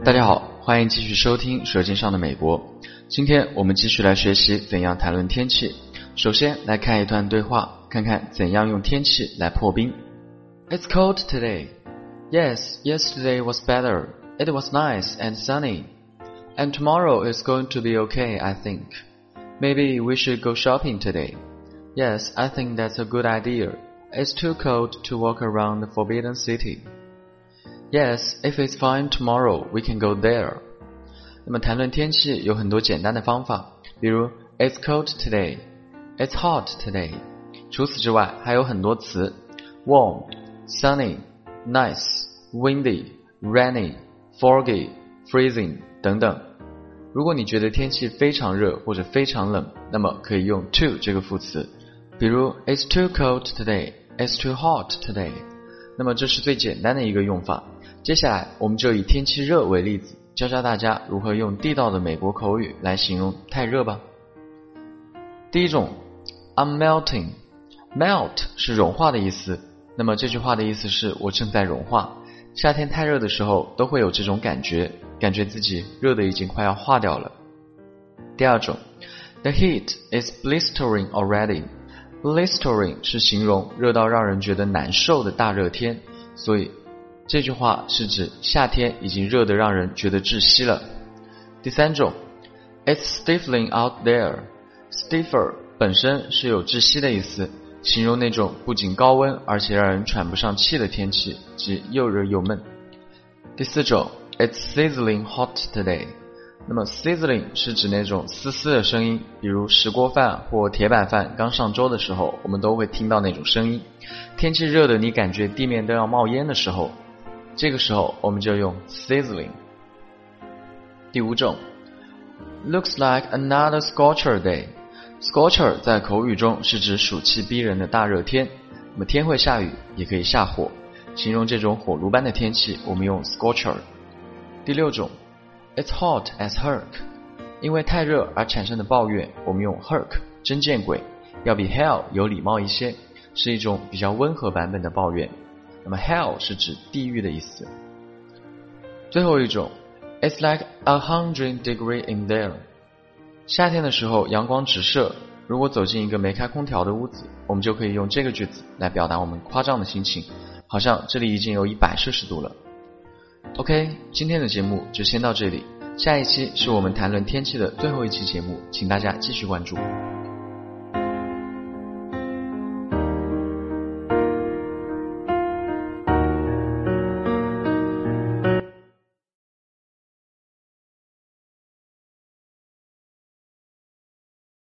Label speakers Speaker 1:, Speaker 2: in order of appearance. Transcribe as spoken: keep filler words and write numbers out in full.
Speaker 1: 大家好，欢迎继续收听舌尖上的美国。今天我们继续来学习怎样谈论天气。首先来看一段对话，看看怎样用天气来破冰。 It's cold today. Yes, yesterday was better. It was nice and sunny. And tomorrow is going to be okay, I think. Maybe we should go shopping today. Yes, I think that's a good idea. It's too cold to walk around the Forbidden City.Yes, if it's fine tomorrow, we can go there. 那么谈论天气有很多简单的方法，比如 It's cold today, It's hot today. 除此之外，还有很多词 warm, sunny, nice, windy, rainy, foggy, freezing 等等。如果你觉得天气非常热或者非常冷，那么可以用 too 这个副词，比如 It's too cold today, It's too hot today. 那么这是最简单的一个用法。接下来我们就以天气热为例子，教教大家如何用地道的美国口语来形容太热吧。第一种 I'm melting. Melt 是融化的意思，那么这句话的意思是我正在融化。夏天太热的时候都会有这种感觉，感觉自己热得已经快要化掉了。第二种 The heat is blistering already. Blistering 是形容热到让人觉得难受的大热天，所以这句话是指夏天已经热得让人觉得窒息了。第三种 It's stifling out there. Stiffer 本身是有窒息的意思，形容那种不仅高温而且让人喘不上气的天气，即又热又闷。第四种 It's sizzling hot today. 那么 sizzling 是指那种嘶嘶的声音，比如石锅饭或铁板饭刚上桌的时候，我们都会听到那种声音。天气热的你感觉地面都要冒烟的时候，这个时候我们就用 sizzling。 第五种 Looks like another scorcher day. Scorcher 在口语中是指暑气逼人的大热天，那么天会下雨也可以下火，形容这种火炉般的天气我们用 scorcher。 第六种 It's hot as herc. 因为太热而产生的抱怨我们用 herc 真见鬼，要比 hell 有礼貌一些，是一种比较温和版本的抱怨。那么 hell 是指地狱的意思。最后一种 It's like a hundred degree in there. 夏天的时候阳光直射，如果走进一个没开空调的屋子，我们就可以用这个句子来表达我们夸张的心情，好像这里已经有一百摄氏度了。 OK， 今天的节目就先到这里，下一期是我们谈论天气的最后一期节目，请大家继续关注。